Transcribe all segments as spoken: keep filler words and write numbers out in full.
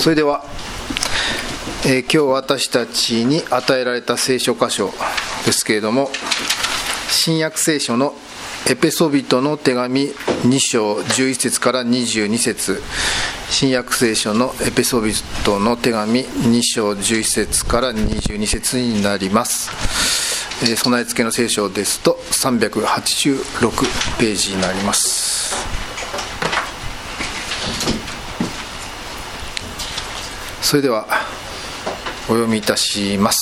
それでは、えー、今日私たちに与えられた聖書箇所ですけれども、新約聖書のエペソビトの手紙に章じゅういち節からにじゅうに節、新約聖書のエペソビトの手紙に章じゅういち節からにじゅうに節になります。えー、備え付けの聖書ですとさんびゃくはちじゅうろくページになります。それではお読みいたします。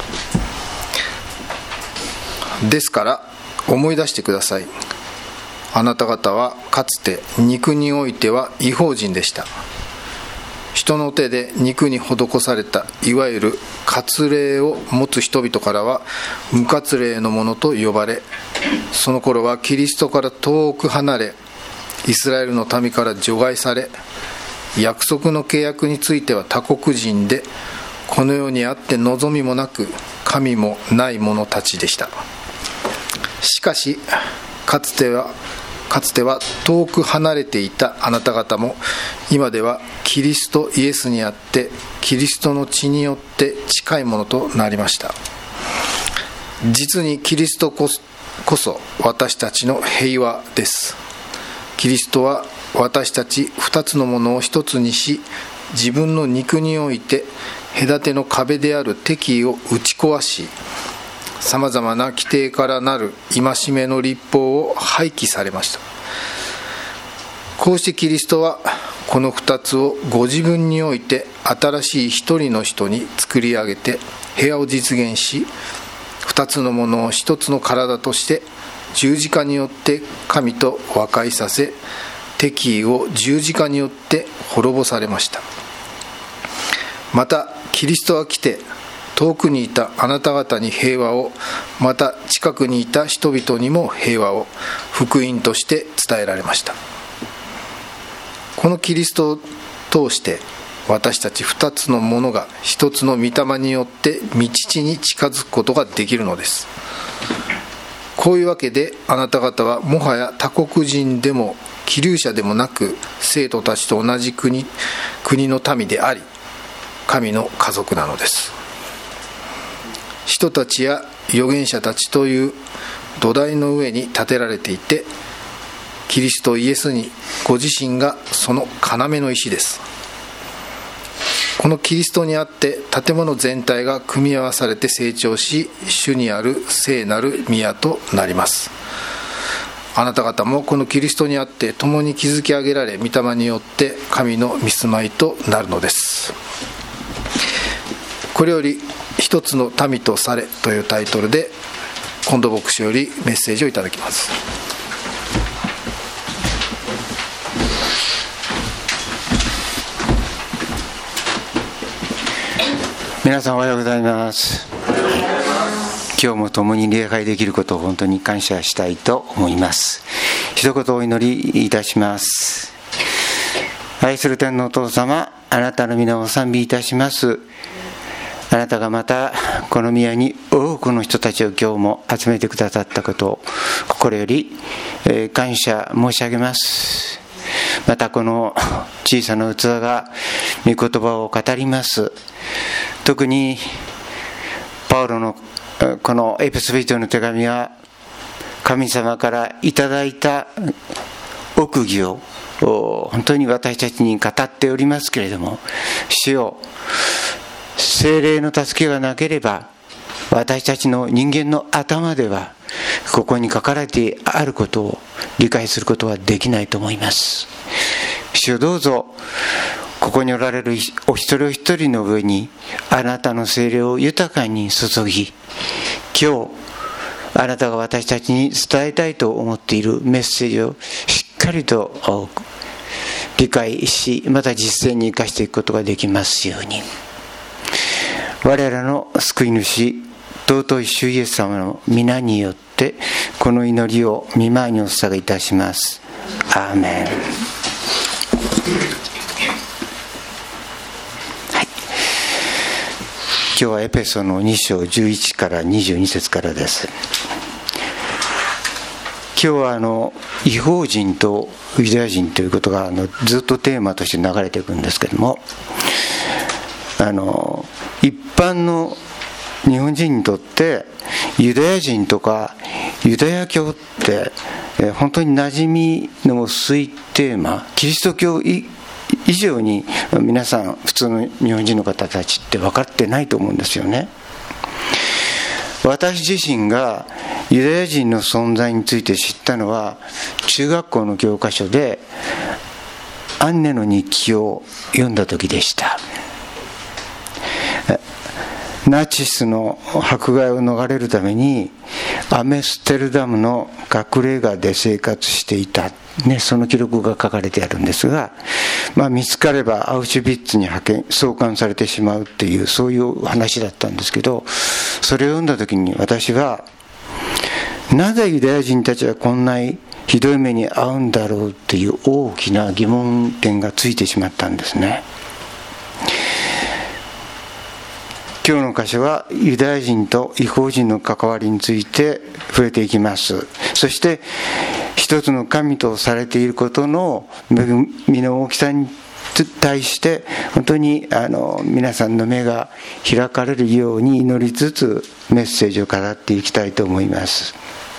ですから思い出してください。あなた方はかつて肉においては異邦人でした。人の手で肉に施されたいわゆる割礼を持つ人々からは無割礼のものと呼ばれ、その頃はキリストから遠く離れ、イスラエルの民から除外され、約束の契約については他国人で、この世にあって望みもなく神もない者たちでした。しかしかつてはかつては遠く離れていたあなた方も、今ではキリストイエスにあってキリストの血によって近いものとなりました。実にキリストこそ、こそ私たちの平和です。キリストは私たち二つのものを一つにし、自分の肉において隔ての壁である敵意を打ち壊し、さまざまな規定からなる戒めの律法を廃棄されました。こうしてキリストはこの二つをご自分において新しい一人の人に作り上げて平和を実現し、二つのものを一つの体として十字架によって神と和解させ、敵意を十字架によって滅ぼされました。またキリストは来て、遠くにいたあなた方に平和を、また近くにいた人々にも平和を福音として伝えられました。このキリストを通して私たち二つのものが一つの御霊によって御父に近づくことができるのです。こういうわけであなた方はもはや他国人でも寄留者でもなく、生徒たちと同じ国、国の民であり、神の家族なのです。人たちや預言者たちという土台の上に建てられていて、キリストイエスにご自身がその要の石です。このキリストにあって建物全体が組み合わされて成長し、主にある聖なる宮となります。あなた方もこのキリストにあって共に築き上げられ、御霊によって神の御住まいとなるのです。これより一つの民とされというタイトルで、近藤牧師よりメッセージをいただきます。 皆さんおはようございます。今日も共に礼拝できることを本当に感謝したいと思います。一言お祈りいたします。愛する天のお父様、あなたの皆を賛美いたします。あなたがまたこの宮に多くの人たちを今日も集めてくださったことを心より感謝申し上げます。またこの小さな器が御言葉を語ります。特にパウロのこのエペソビトの手紙は、神様からいただいた奥義を本当に私たちに語っておりますけれども、主よ、聖霊の助けがなければ私たちの人間の頭ではここに書かれてあることを理解することはできないと思います。主よ、どうぞここにおられるお一人お一人の上にあなたの聖霊を豊かに注ぎ、今日あなたが私たちに伝えたいと思っているメッセージをしっかりと理解し、また実践に生かしていくことができますように。我らの救い主尊い主イエス様の皆によってこの祈りを御前にお捧げいたします。アーメン。はい、今日はエペソのに章じゅういちからにじゅうに節からです。 今日はあの異邦人とユダヤ人ということがあのずっとテーマとして流れていくんですけども、あの一般の日本人にとってユダヤ人とかユダヤ教って本当に馴染みの薄いテーマ、キリスト教以上に皆さん普通の日本人の方たちって分かってないと思うんですよね。私自身がユダヤ人の存在について知ったのは中学校の教科書でアンネの日記を読んだ時でした。ナチスの迫害を逃れるためにアメステルダムの隠れ家で生活していた、ね、その記録が書かれてあるんですが、まあ、見つかればアウシュビッツに派遣送還されてしまうっていうそういう話だったんですけど、それを読んだ時に私はなぜユダヤ人たちはこんなひどい目に遭うんだろうっていう大きな疑問点がついてしまったんですね。今日の箇所はユダヤ人と異邦人の関わりについて触れていきます。そして一つの神とされていることの恵みの大きさに対して本当にあの皆さんの目が開かれるように祈りつつメッセージを語っていきたいと思います。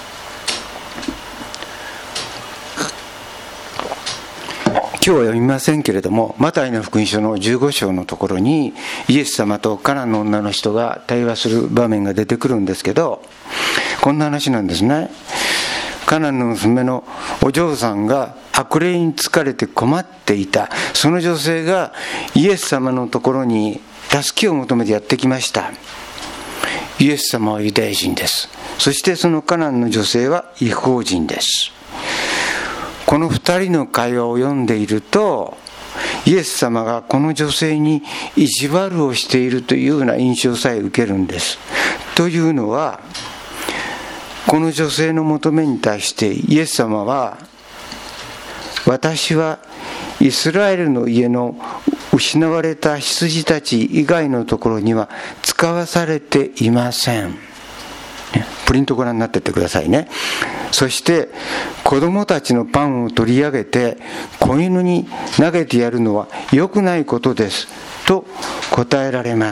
今日は読みませんけれども、マタイの福音書のじゅうご章のところにイエス様とカナンの女の人が対話する場面が出てくるんですけど、こんな話なんですね。カナンの娘のお嬢さんが悪霊に疲れて困っていた。その女性がイエス様のところに助けを求めてやってきました。イエス様はユダヤ人です。そしてそのカナンの女性は異邦人です。この二人の会話を読んでいると、イエス様がこの女性に意地悪をしているというような印象さえ受けるんです。というのは、この女性の求めに対してイエス様は、私はイスラエルの家の失われた羊たち以外のところには使わされていません。プリントご覧になってってくださいね。そして子供たちのパンを取り上げて子犬に投げてやるのは良くないことですと答えられます。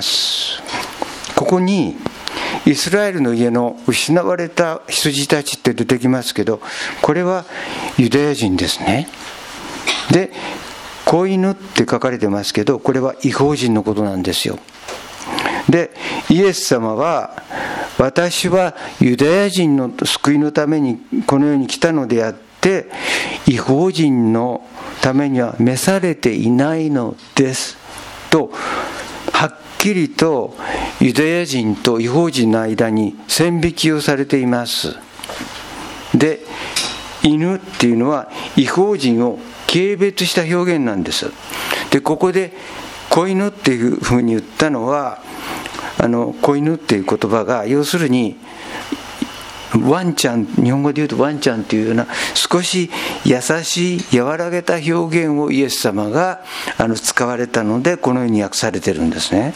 ここにイスラエルの家の失われた羊たちって出てきますけど、これはユダヤ人ですね。で、子犬って書かれてますけど、これは異邦人のことなんですよ。で、イエス様は私はユダヤ人の救いのためにこの世に来たのであって異邦人のためには召されていないのですとはっきりとユダヤ人と異邦人の間に線引きをされています。で、犬っていうのは異邦人を軽蔑した表現なんです。で、ここで子犬っていうふうに言ったのは、あの子犬っていう言葉が要するにワンちゃん、日本語で言うとワンちゃんっていうような少し優しい和らげた表現をイエス様があの使われたのでこのように訳されてるんですね。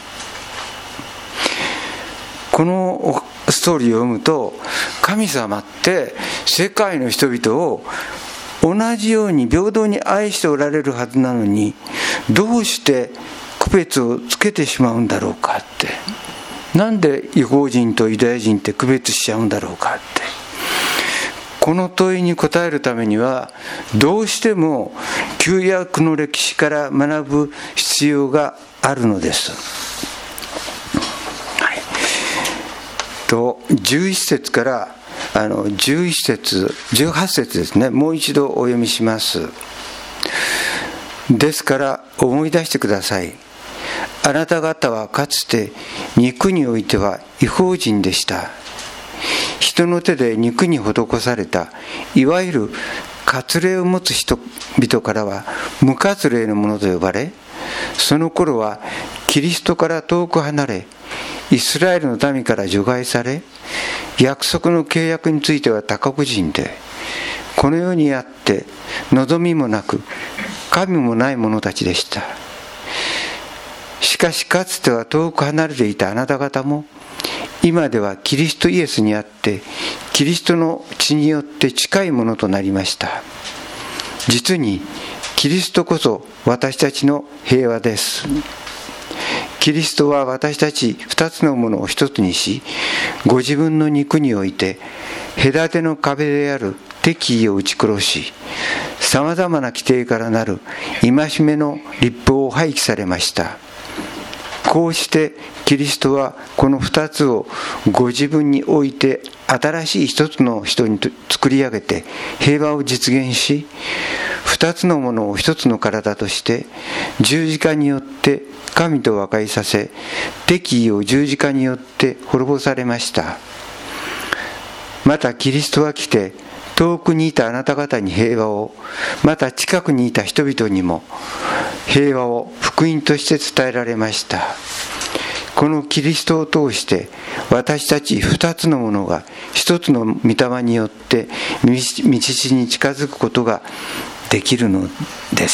このストーリーを読むと、神様って世界の人々を同じように平等に愛しておられるはずなのに、どうして区別をつけてしまうんだろうかって、なんで異邦人とユダヤ人って区別しちゃうんだろうかって、この問いに答えるためにはどうしても旧約の歴史から学ぶ必要があるのです。はい、とじゅういち節からあのじゅういち節じゅうはち節ですね。もう一度お読みします。ですから思い出してください。あなた方はかつて肉においては異邦人でした。人の手で肉に施されたいわゆる割礼を持つ人々からは無割礼のものと呼ばれ、その頃はキリストから遠く離れ、イスラエルの民から除外され、約束の契約については他国人で、この世にあって望みもなく神もない者たちでした。しかしかつては遠く離れていたあなた方も今ではキリストイエスにあって、キリストの血によって近いものとなりました。実にキリストこそ私たちの平和です。キリストは私たち二つのものを一つにし、ご自分の肉において隔ての壁である敵意を打ち殺し、さまざまな規定からなる戒めの律法を廃棄されました。こうしてキリストはこの二つをご自分において新しい一つの人に作り上げて平和を実現し、二つのものを一つの体として十字架によって神と和解させ、敵意を十字架によって滅ぼされました。またキリストは来て、遠くにいたあなた方に平和を、また近くにいた人々にも平和を福音として伝えられました。このキリストを通して私たち二つのものが一つの御霊によって道筋に近づくことができるのです。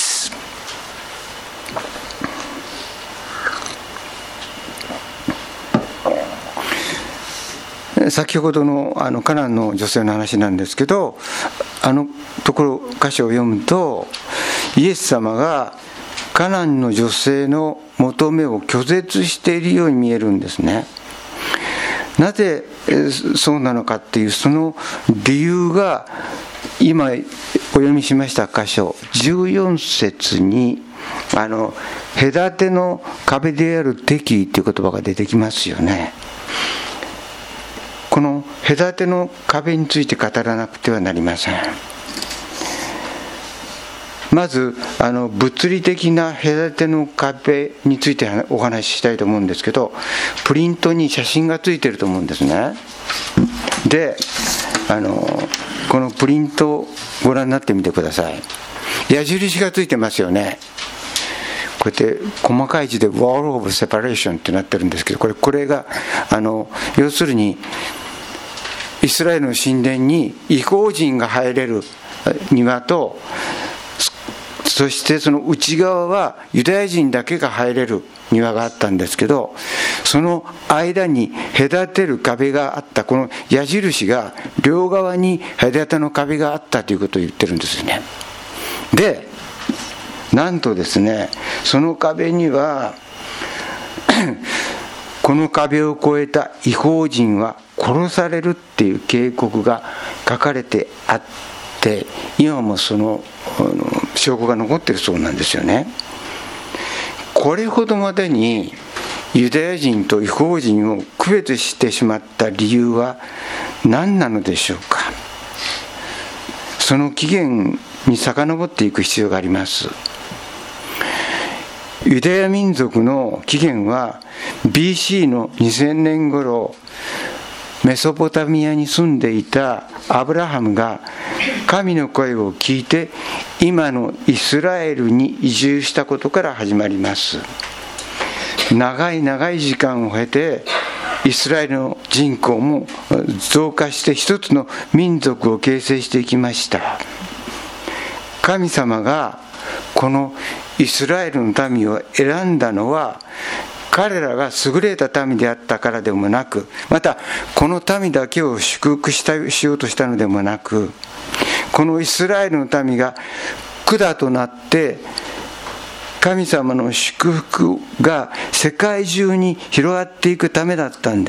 先ほどのあのカナンの女性の話なんですけど、あのところ箇所を読むと、イエス様がカナンの女性の求めを拒絶しているように見えるんですね。なぜそうなのかっていうその理由が、今お読みしました箇所じゅうよん節にあの隔ての壁である敵意っていう言葉が出てきますよね。この隔ての壁について語らなくてはなりません。まずあの物理的な隔ての壁についてお話ししたいと思うんですけど、プリントに写真がついてると思うんですね。で、あのこのプリントをご覧になってみてください。矢印がついてますよね。こうやって細かい字で Wall of Separation ってなってるんですけど、これこれがあの要するにイスラエルの神殿に異邦人が入れる庭と、そしてその内側はユダヤ人だけが入れる庭があったんですけど、その間に隔てる壁があった。この矢印が両側に隔ての壁があったということを言ってるんですよね。で、なんとですね、その壁にはこの壁を越えた異邦人は殺されるっていう警告が書かれてあって、今もその証拠が残っているそうなんですよね。これほどまでにユダヤ人と異邦人を区別してしまった理由は何なのでしょうか。その起源に遡っていく必要があります。ユダヤ民族の起源は ビーシー のにせんねん頃、メソポタミアに住んでいたアブラハムが神の声を聞いて今のイスラエルに移住したことから始まります。長い長い時間を経てイスラエルの人口も増加して一つの民族を形成していきました。神様がこのイスラエルの民を選んだのは彼らが優れた民であったからでもなく、またこの民だけを祝福したしようとしたのでもなく、このイスラエルの民が管となって神様の祝福が世界中に広がっていくためだったんです。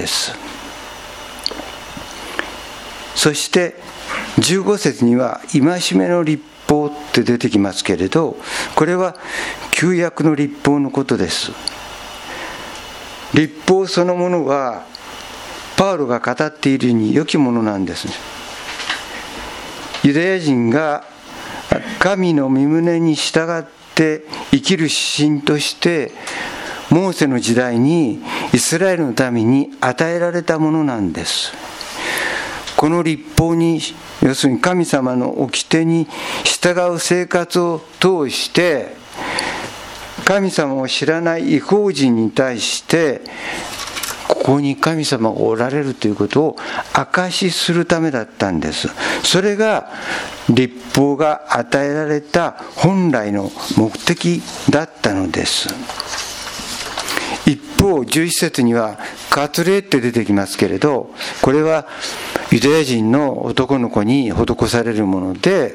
そしてじゅうご節には戒めの律法って出てきますけれど、これは旧約の律法のことです。律法そのものはパウロが語っているように良きものなんです。ユダヤ人が神の御胸に従って生きる指針としてモーセの時代にイスラエルの民に与えられたものなんです。この律法に、要するに神様の掟に従う生活を通して神様を知らない異邦人に対してここに神様がおられるということを証しするためだったんです。それが律法が与えられた本来の目的だったのです。 一方じゅういち節には割礼って出てきますけれど、これはユダヤ人の男の子に施されるもので、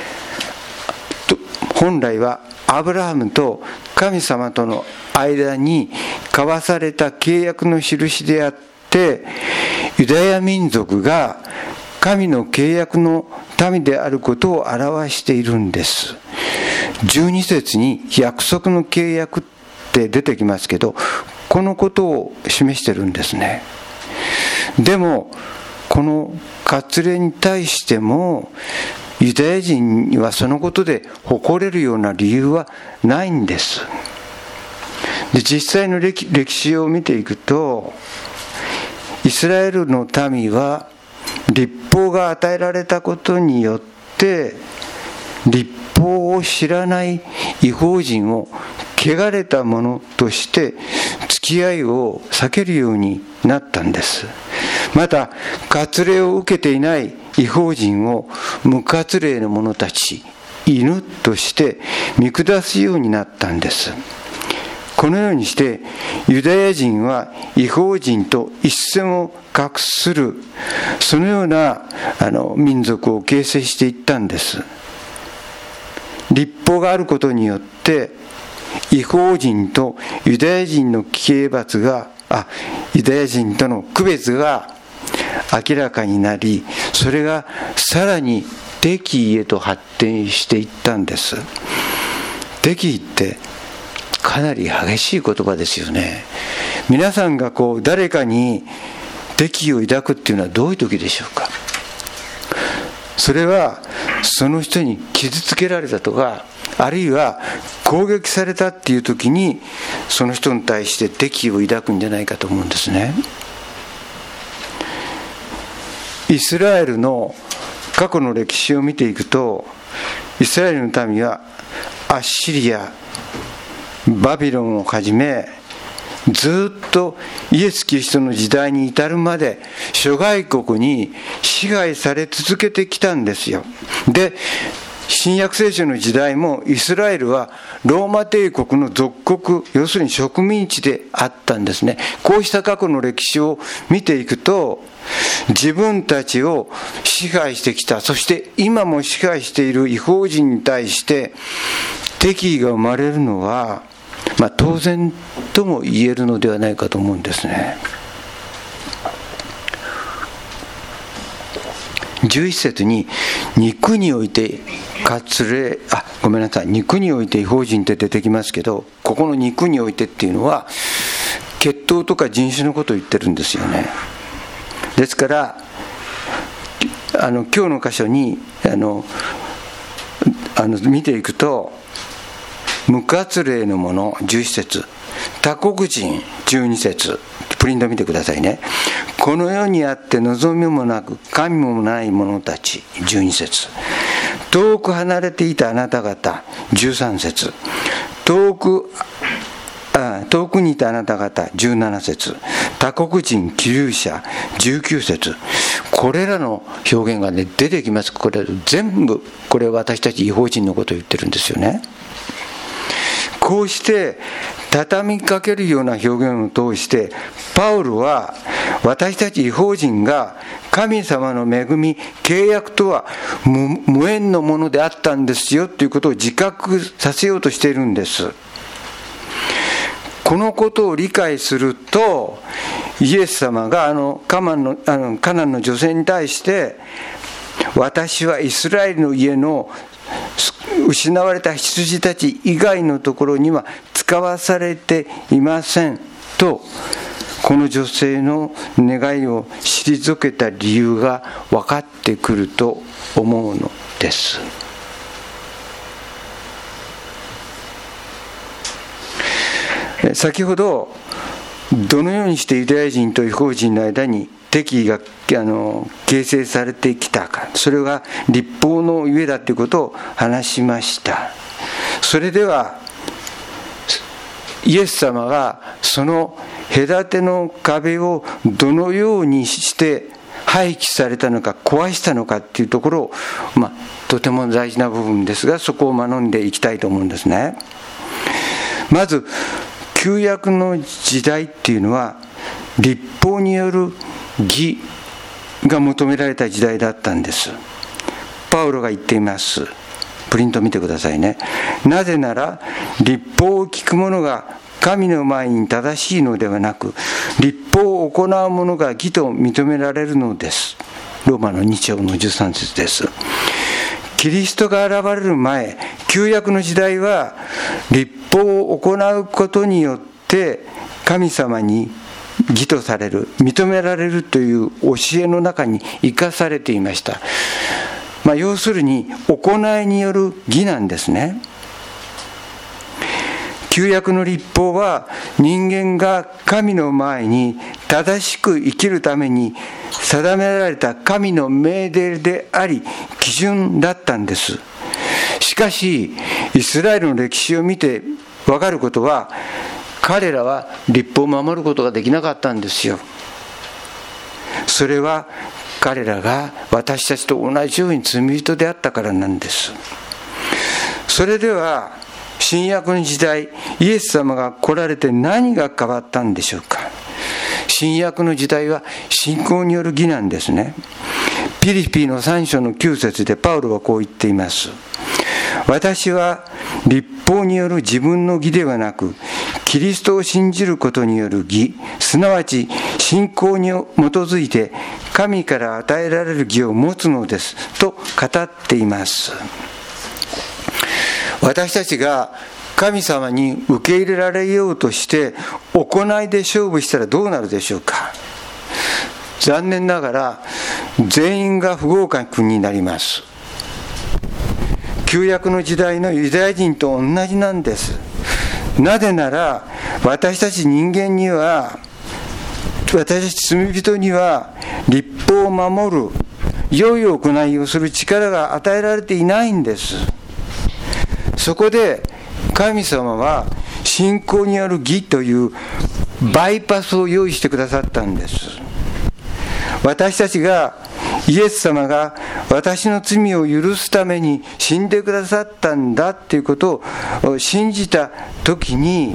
本来はアブラハムと神様との間に交わされた契約の印であって、ユダヤ民族が神の契約の民であることを表しているんです。じゅうに節に約束の契約って出てきますけど、このことを示してるんですね。でもこの割礼に対してもユダヤ人にはそのことで誇れるような理由はないんです。で、実際の 歴, 歴史を見ていくと、イスラエルの民は律法が与えられたことによって律法を知らない異邦人を汚れたものとして付き合いを避けるようになったんです。また割礼を受けていない異邦人を無割礼の者たち、犬として見下すようになったんです。このようにしてユダヤ人は異邦人と一線を画する、そのようなあの民族を形成していったんです。律法があることによって異邦人とユダヤ人の刑罰があユダヤ人との区別が明らかになり、それがさらに敵意へと発展していったんです。敵意ってかなり激しい言葉ですよね。皆さんがこう誰かに敵意を抱くっていうのはどういう時でしょうか。それはその人に傷つけられたとか、あるいは攻撃されたっていう時にその人に対して敵意を抱くんじゃないかと思うんですね。イスラエルの過去の歴史を見ていくと、イスラエルの民はアッシリア、バビロンをはじめずっとイエス・キリストの時代に至るまで諸外国に支配され続けてきたんですよ。で、新約聖書の時代もイスラエルはローマ帝国の属国、要するに植民地であったんですね。こうした過去の歴史を見ていくと、自分たちを支配してきた、そして今も支配している異邦人に対して敵意が生まれるのは、まあ、当然とも言えるのではないかと思うんですね。じゅういち節に肉において割礼、あ、ごめんなさい、肉において異邦人って出てきますけど、ここの肉においてっていうのは血統とか人種のことを言ってるんですよね。ですからあの今日の箇所にあのあの見ていくと、無割礼の者じゅういち節、他国人じゅうに節、プリント見てくださいね。この世にあって望みもなく神もない者たちじゅうに節、遠く離れていたあなた方じゅうさん節、遠くあ遠くにいたあなた方じゅうなな節、他国人寄留者じゅうきゅう節、これらの表現がね出てきます。これ全部これ私たち異邦人のことを言ってるんですよね。こうして畳みかけるような表現を通して、パウロは私たち異邦人が神様の恵み、契約とは 無, 無縁のものであったんですよということを自覚させようとしているんです。このことを理解すると、イエス様があのカナンの、あのカナンの女性に対して、私はイスラエルの家の失われた羊たち以外のところには使わされていませんと、この女性の願いを退けた理由が分かってくると思うのです。先ほどどのようにしてユダヤ人と異邦人の間に敵意があの形成されてきたか、それが律法のゆえだということを話しました。それではイエス様がその隔ての壁をどのようにして廃棄されたのか、壊したのかっていうところを、まあ、とても大事な部分ですが、そこを学んでいきたいと思うんですね。まず旧約の時代っていうのは律法による義が求められた時代だったんです。パウロが言っています。プリント見てくださいね。なぜなら律法を聞く者が神の前に正しいのではなく、律法を行う者が義と認められるのです。ローマのに章のじゅうさん節です。キリストが現れる前、旧約の時代は律法を行うことによって神様に義とされる、認められるという教えの中に生かされていました。まあ、要するに行いによる義なんですね。旧約の律法は人間が神の前に正しく生きるために定められた神の命令であり基準だったんです。しかしイスラエルの歴史を見て分かることは、彼らは律法を守ることができなかったんですよ。それは彼らが私たちと同じように罪人であったからなんです。それでは新約の時代、イエス様が来られて何が変わったんでしょうか。新約の時代は信仰による義なんですね。ピリピのさん章のきゅう節でパウロはこう言っています。私は律法による自分の義ではなく、キリストを信じることによる義、すなわち信仰に基づいて神から与えられる義を持つのですと語っています。私たちが神様に受け入れられようとして行いで勝負したらどうなるでしょうか。残念ながら全員が不合格になります。旧約の時代のユダヤ人と同じなんです。なぜなら私たち人間には、私たち罪人には律法を守る良い行いをする力が与えられていないんです。そこで神様は信仰による義というバイパスを用意してくださったんです。私たちがイエス様が私の罪を許すために死んでくださったんだということを信じた時に、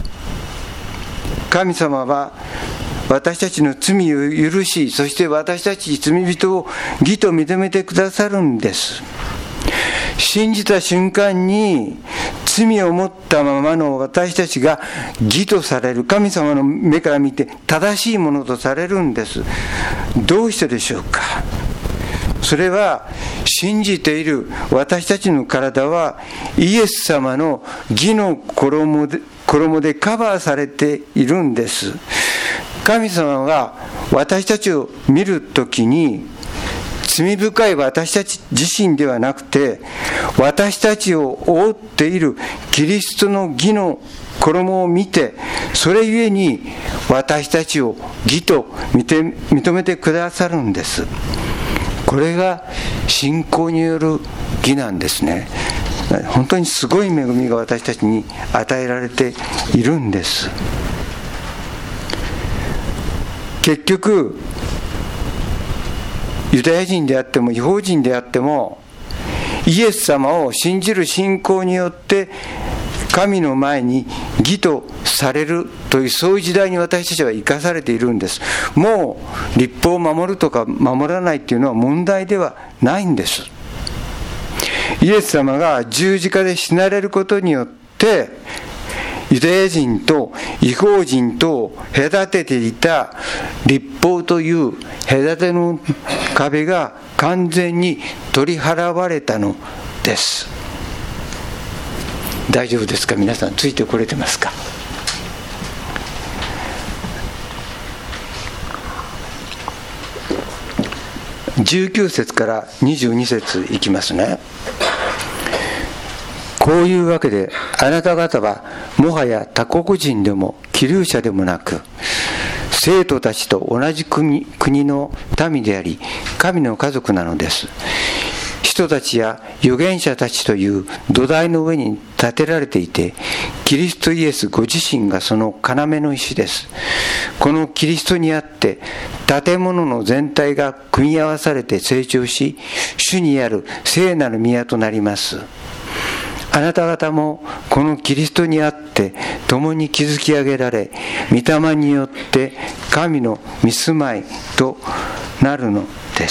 神様は私たちの罪を許し、そして私たち罪人を義と認めてくださるんです。信じた瞬間に罪を持ったままの私たちが義とされる、神様の目から見て正しいものとされるんです。どうしてでしょうか。それは信じている私たちの体はイエス様の義の衣で、衣でカバーされているんです。神様が私たちを見るときに、罪深い私たち自身ではなくて、私たちを覆っているキリストの義の衣を見て、それゆえに私たちを義と認めてくださるんです。これが信仰による義なんですね。本当にすごい恵みが私たちに与えられているんです。結局ユダヤ人であっても異邦人であっても、イエス様を信じる信仰によって神の前に義とされるという、そういう時代に私たちは生かされているんです。もう律法を守るとか守らないっていうのは問題ではないんです。イエス様が十字架で死なれることによって、ユダヤ人と異邦人と隔てていた律法という隔ての壁が完全に取り払われたのです。大丈夫ですか。皆さんついてこれてますか。じゅうきゅう節からにじゅうに節いきますね。こういうわけであなた方はもはや他国人でも寄留者でもなく、生徒たちと同じ 国, 国の民であり神の家族なのです。人たちや預言者たちという土台の上に建てられていて、キリストイエスご自身がその要の石です。このキリストにあって建物の全体が組み合わされて成長し、主にある聖なる宮となります。あなた方もこのキリストにあって共に築き上げられ、御霊によって神の御住まいとなるのです。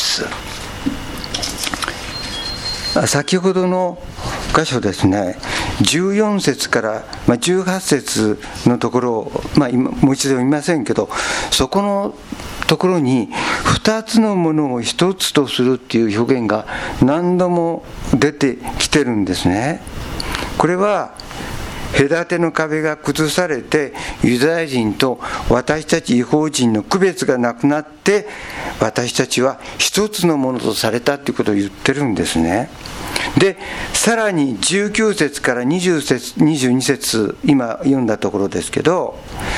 先ほどの箇所ですね、じゅうよん節からじゅうはち節のところを、まあ、今もう一度読みませんけど、そこのところに二つのものを一つとするっていう表現が何度も出てきてるんですね。これは隔ての壁が崩されて、ユダヤ人と私たち異邦人の区別がなくなって、私たちは一つのものとされたということを言ってるんですね。で、さらにじゅうきゅう節からにじゅう節、にじゅうに節、今読んだところですけど、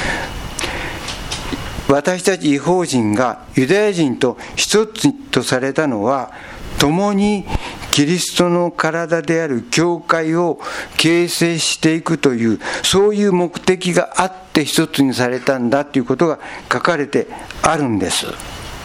私たち異邦人がユダヤ人と一つとされたのは、共にキリストの体である教会を形成していくという、そういう目的があって一つにされたんだということが書かれてあるんです。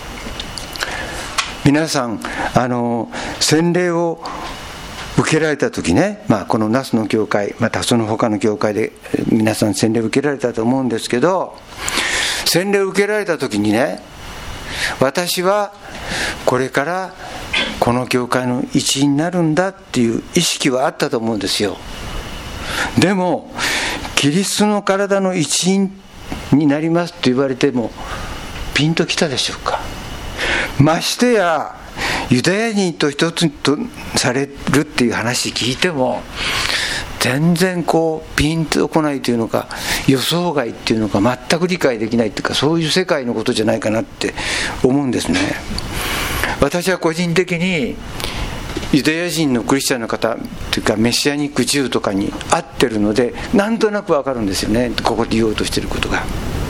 皆さん、あの洗礼を受けられた時ね、まあ、この那須の教会、またその他の教会で皆さん洗礼を受けられたと思うんですけど、洗礼を受けられた時にね、私はこれからこの教会の一員になるんだっていう意識はあったと思うんですよ。でもキリストの体の一員になりますと言われてもピンときたでしょうか。ましてやユダヤ人と一つとされるっていう話聞いても全然こうピンとこないというのか、予想外っていうのか、全く理解できないっていうか、そういう世界のことじゃないかなって思うんですね。私は個人的にユダヤ人のクリスチャンの方というかメシアニックジューとかに合ってるので、なんとなくわかるんですよね、ここで言おうとしていることが。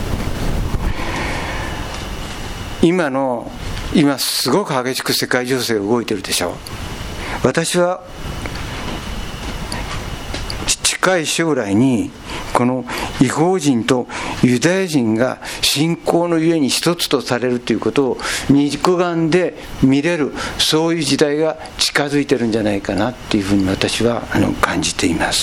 今の今すごく激しく世界情勢が動いてるでしょう。私は近い将来にこの異邦人とユダヤ人が信仰のゆえに一つとされるということを肉眼で見れる、そういう時代が近づいてるんじゃないかなっていうふうに私はあの感じています。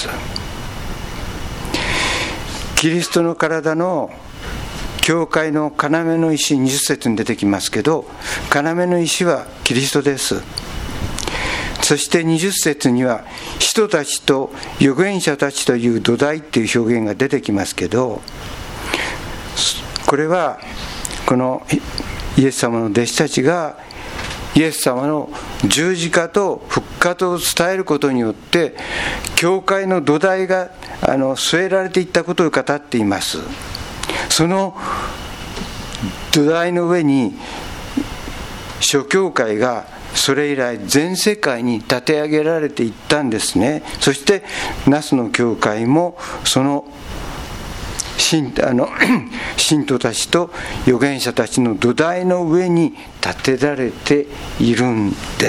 キリストの体の教会の要の石、にじゅっ節に出てきますけど、要の石はキリストです。そしてにじゅっ節には使徒たちと預言者たちという土台っていう表現が出てきますけど、これはこのイエス様の弟子たちがイエス様の十字架と復活を伝えることによって教会の土台があの据えられていったことを語っています。その土台の上に諸教会がそれ以来全世界に立て上げられていったんですね。そして那須の教会もその信あの信徒たちと預言者たちの土台の上に建てられているんです。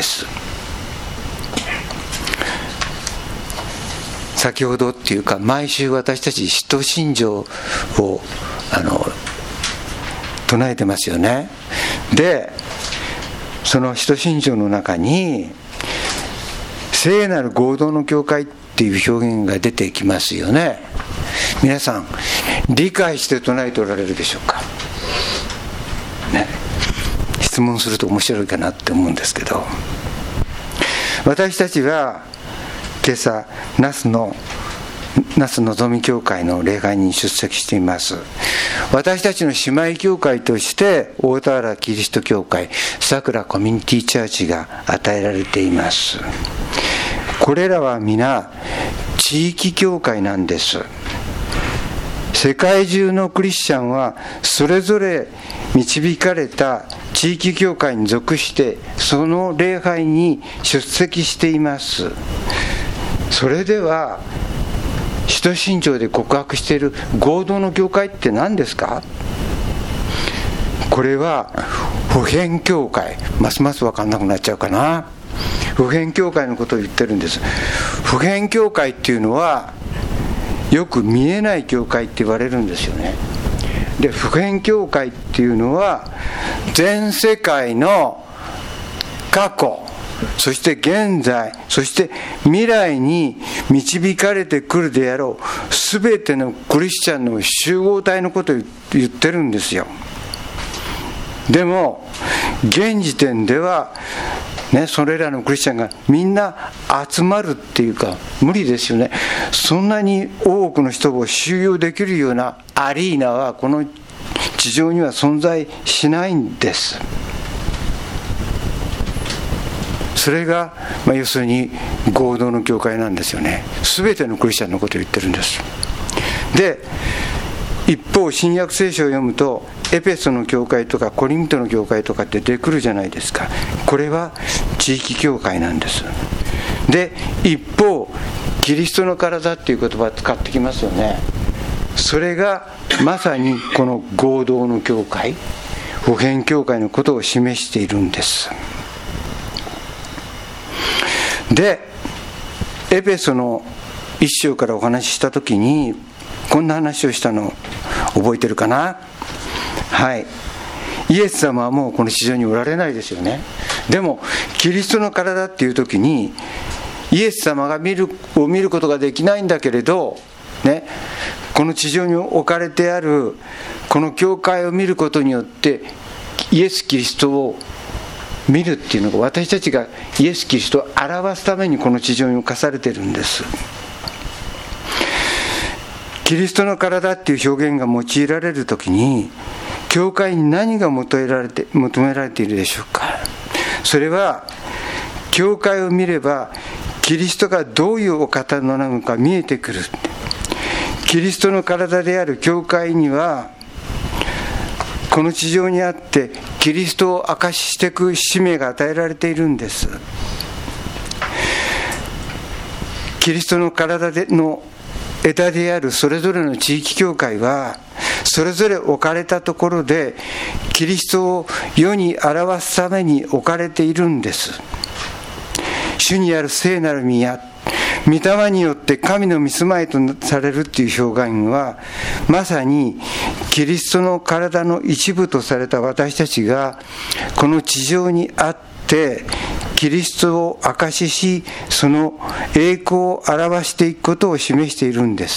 先ほどっていうか、毎週私たち使徒信条をあの唱えてますよね。でその使徒信条の中に聖なる合同の教会っていう表現が出てきますよね。皆さん理解して唱えておられるでしょうか、ね、質問すると面白いかなって思うんですけど、私たちは今朝那須の那須のぞみ教会の礼拝に出席しています。私たちの姉妹教会として大田原キリスト教会さくらコミュニティチャーチが与えられています。これらは皆地域教会なんです。世界中のクリスチャンはそれぞれ導かれた地域教会に属してその礼拝に出席しています。それでは使徒信条で告白している合同の教会って何ですか？これは普遍教会、ますます分かんなくなっちゃうかな。普遍教会のことを言ってるんです。普遍教会っていうのはよく見えない教会って言われるんですよね。で普遍教会っていうのは全世界の過去そして現在、そして未来に導かれてくるであろうすべてのクリスチャンの集合体のことを言ってるんですよ。でも現時点ではね、それらのクリスチャンがみんな集まるっていうか無理ですよね。そんなに多くの人を収容できるようなアリーナはこの地上には存在しないんです。それが、まあ、要するに合同の教会なんですよね。すべてのクリスチャンのことを言ってるんです。で、一方新約聖書を読むとエペソの教会とかコリントの教会とかって出てくるじゃないですか。これは地域教会なんです。で、一方キリストの体っていう言葉を使ってきますよね。それがまさにこの合同の教会、普遍教会のことを示しているんです。で、エペソの一章からお話ししたときにこんな話をしたの覚えてるかな。はい、イエス様はもうこの地上におられないですよね。でもキリストの体っていう時にイエス様が見るを見ることができないんだけれど、ね、この地上に置かれてあるこの教会を見ることによってイエス・キリストを見るっていうのが、私たちがイエス・キリストを表すためにこの地上に置かされているんです。キリストの体っていう表現が用いられるときに教会に何が求められて、求められているでしょうか。それは教会を見ればキリストがどういうお方なのか見えてくる。キリストの体である教会にはこの地上にあってキリストを証ししていく使命が与えられているんです。キリストの体での枝であるそれぞれの地域教会はそれぞれ置かれたところでキリストを世に表すために置かれているんです。主にある聖なる宮、御霊によって神の御住まいとされるっていう表現はまさにキリストの体の一部とされた私たちがこの地上にあってキリストを証しし、その栄光を表していくことを示しているんです。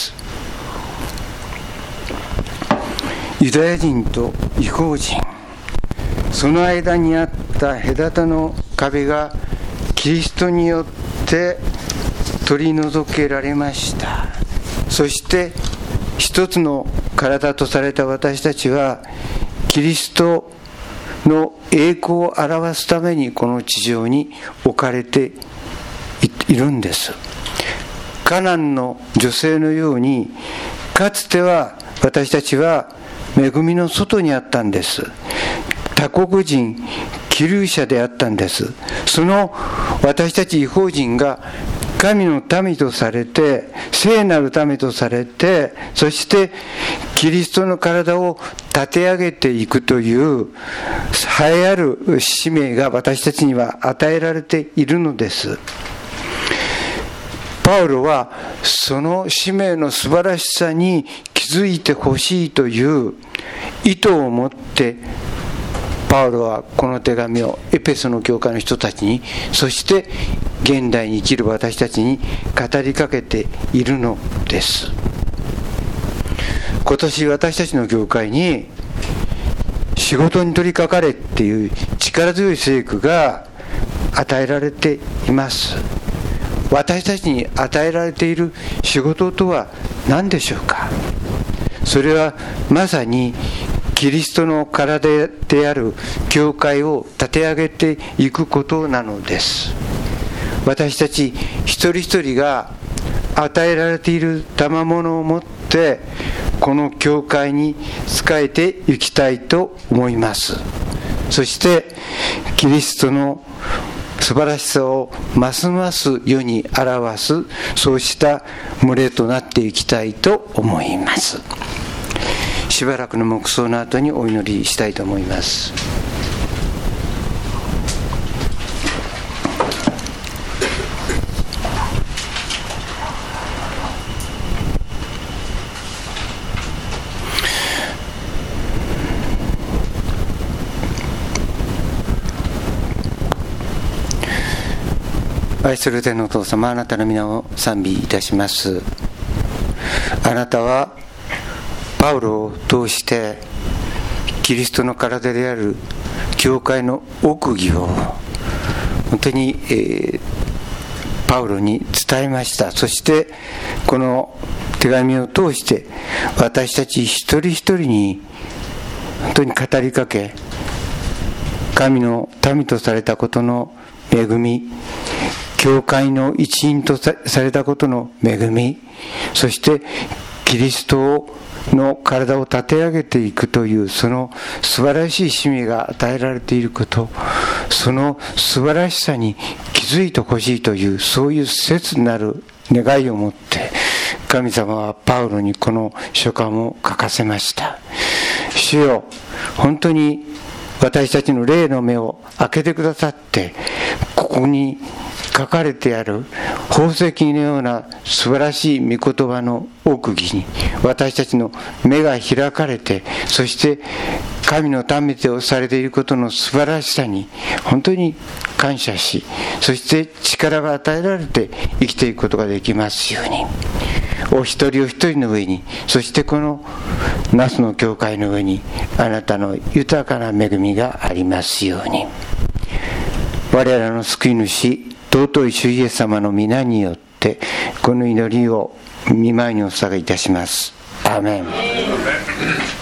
ユダヤ人と異邦人、その間にあった隔ての壁がキリストによって取り除けられました。そして一つの体とされた私たちはキリストの栄光を表すためにこの地上に置かれているんです。カナンの女性のようにかつては私たちは恵みの外にあったんです。他国人、寄留者であったんです。その私たち異邦人が神の民とされて、聖なる民とされて、そしてキリストの体を立て上げていくという栄えある使命が私たちには与えられているのです。パウロはその使命の素晴らしさに気づいてほしいという意図を持ってパウロはこの手紙をエペソの教会の人たちに、そして現代に生きる私たちに語りかけているのです。今年私たちの教会に仕事に取り掛かれっていう力強い聖句が与えられています。私たちに与えられている仕事とは何でしょうか。それはまさにキリストの体である教会を立て上げていくことなのです。私たち一人一人が与えられている賜物を持ってこの教会に仕えていきたいと思います。そしてキリストの素晴らしさをますます世に表す、そうした群れとなっていきたいと思います。しばらくの黙想の後にお祈りしたいと思います。 愛する天のお父様、あなたの皆を賛美いたします。あなたはパウロを通してキリストの体である教会の奥義を本当に、えー、パウロに伝えました。そしてこの手紙を通して私たち一人一人に本当に語りかけ、神の民とされたことの恵み、教会の一員とされたことの恵み、そしてキリストの体を立て上げていくというその素晴らしい使命が与えられていること、その素晴らしさに気づいてほしいという、そういう切なる願いを持って神様はパウロにこの書簡を書かせました。主よ、本当に私たちの霊の目を開けてくださって、ここに書かれてある宝石のような素晴らしい御言葉の奥義に私たちの目が開かれて、そして神の民とされていることの素晴らしさに本当に感謝し、そして力が与えられて生きていくことができますように、お一人お一人の上に、そしてこの那須の教会の上にあなたの豊かな恵みがありますように。我らの救い主尊い主イエス様の皆によってこの祈りを御前にお捧げいたします。アーメン。